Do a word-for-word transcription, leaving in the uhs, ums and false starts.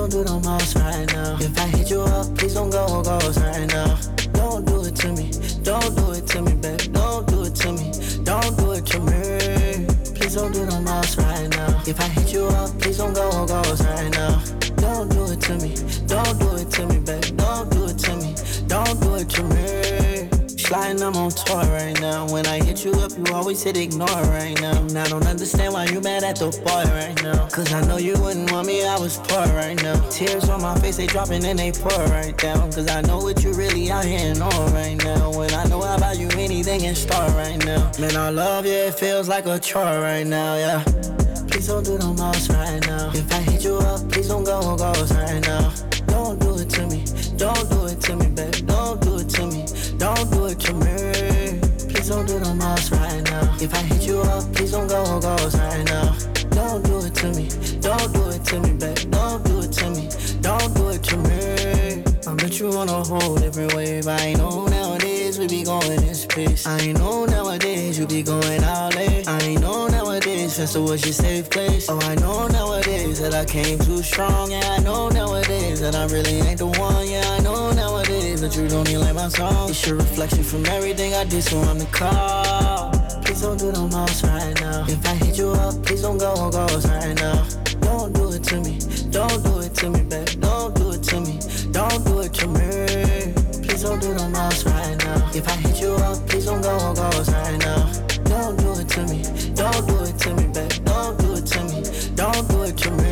don't do the most right now. If I hit you up, please don't go ghost right now. Don't do it to me, don't do it to me, baby. Don't do it to me, don't do it to me. Please don't do the most right now. If I hit you up, please don't go ghost right now. Don't do it to me, don't do it to me, baby. Don't do it to me, don't do it to me. Sliding, I'm on tour right now. When I hit you up, you always hit ignore right now. And I don't understand why you mad at the boy right now. Cause I know you wouldn't want me, I was poor right now. Tears on my face, they dropping and they pour right down. Cause I know what you really out here and on right now. When I know about you, anything in store right now. Man, I love you, it feels like a chore right now, yeah. Please don't do the most right now. If I hit you up, please don't go ghost right now. Don't do it to me, don't do it to me, baby. Don't do it to me, don't do it to me. Please don't do the most right now. If I hit you up, please don't go ghost right now. Don't do it to me, don't do it to me, baby. Don't do it to me, don't do it to me. I met you on a whole different wave. I ain't know nowadays we be going this pace. I ain't know nowadays you be going out late. I ain't know nowadays Festa was your safe place. Oh, I know nowadays that I came too strong. Yeah, I know nowadays that I really ain't the one. Yeah, I know nowadays that you don't even like my song. It's your reflection from everything I did, so I'm the call. Please don't do the most right now. If I hit you up, please don't go ghost right now. Don't do it to me, don't do it to me, baby. Don't do it to me, don't do it to me. Please don't do the most right now. If I hit you up, please don't go ghost right now. Don't do it to me, don't do it to me, baby. Don't do it to me, don't do it to me.